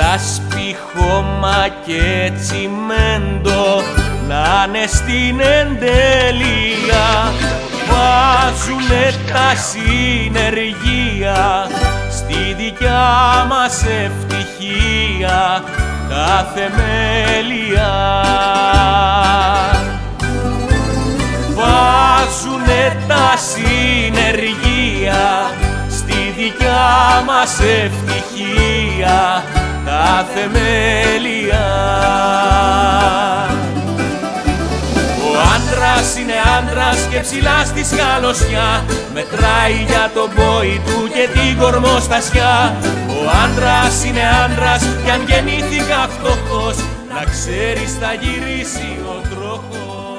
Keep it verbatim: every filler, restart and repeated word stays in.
λάσπη, χώμα και τσιμέντο να'ναι στην εντέλεια. Βάζουνε τα συνεργεία στη δικιά μας ευτυχία τα θεμέλια. Βάζουνε τα συνεργεία στη δικιά μας ευτυχία τα θεμέλια. Ο άντρας είναι άντρας και ψηλά στη σκαλωσιά, μετράει για τον πόη του και την κορμοστασιά. Ο άντρας είναι άντρας κι αν γεννήθηκα φτωχός, να ξέρεις θα γυρίσει ο τροχός.